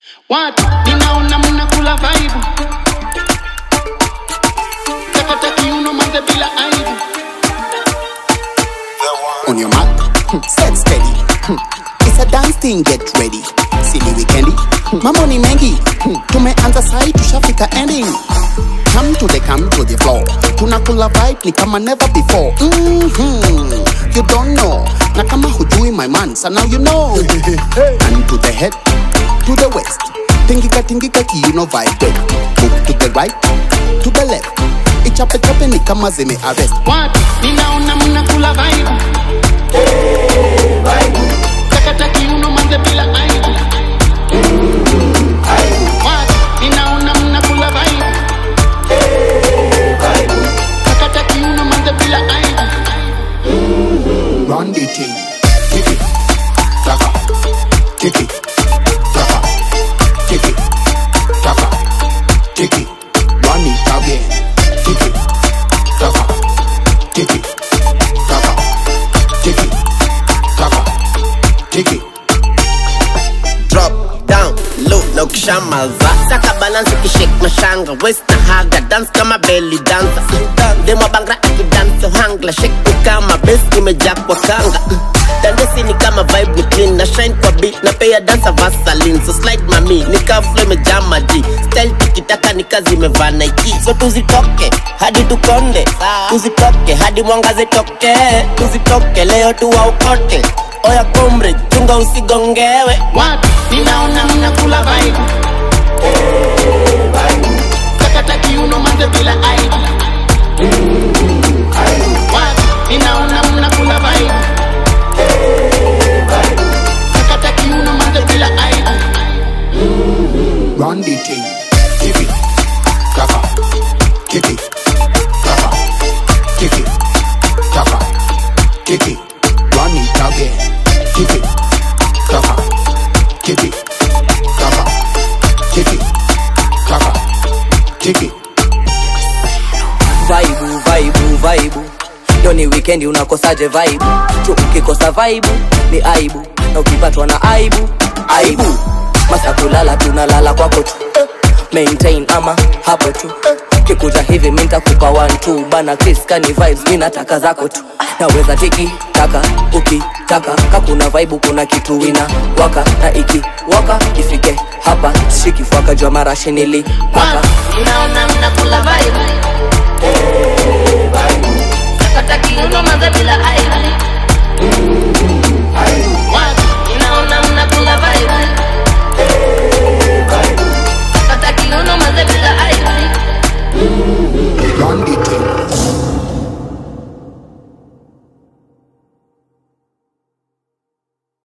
What? Ninaona mnakula vibe. Takata kiuno manze bila aibu. On your mark, set steady. It's a dance thing, get ready. Silly weekendi, mambo ni mengi. Tumeanza sai tushafika ending. Come to the floor. Tunakula vibe ni kama never before. You don't know. Na kama hujui my man, so now you know. And to the head, to the west. Tingika kiuno vibe. Move to the right, to the left. Ichape ni kama zime arrest. What? Ninaona mnakula vibe. Vibe. Takata kiuno manze bila aibu. What? Ninaona mnakula vibe. Vibe. Takata kiuno manze bila aibu. Run the thing. Kick it. Taka. Kick it. Taka. Kick it. Taka. Kick it. Run it again. Kick it. Taka. Kick it. Taka. Kick it. Taka. Kick it. Drop down, low, na ukishamaza saka balance ukishake mashanga waist na haga, dance kama belly dancer. Demo bangra akidance hangla, shake kama bass imejaa kwa kanga. Dandesi ni kama vibe ni clean, na shine kwa beat, na pay a dancer Vaseline. So slide mami, nika flow imejaa maji. Style tikitaka ni kazi imevaa Nike. So tuzitoke, hadi tukonde. Tuzitoke, hadi mwangaze toke. Tuzitoke, leo tuwaukote. Oya kombre, chunga usigongewe. What? Ninaona mnakula vibe. Vibe. Takata kiuno manze bila aibu. What? Ninaona mnakula vibe. Vibe. Takata kiuno manze bila aibu. Run the thing. Kick it. Taka. Kick it. Taka. Kick it. Taka. Kick it. Run it again. Kick it. Taka. Kick it. Taka. Kick it. Taka. Kick it. Vibe. Leo ni weekend unakosaje vibe? Tu ukikosa vibe ni aibu, na ukipatwa na aibu. Masa kulala tunalala kwako tu. Maintain ama hapo tu. Kikuja hivi mimi nitakupa 1-2 bana Chris kani vibes mimi nataka zako tu. Naweza tiki taka ukitaka kakuna vibe kuna kitu wina waka na iki waka ifike hapa shiki faka jua marashi nili paka. Ninaona mnakula vibe. Takata kiuno manze bila aibu.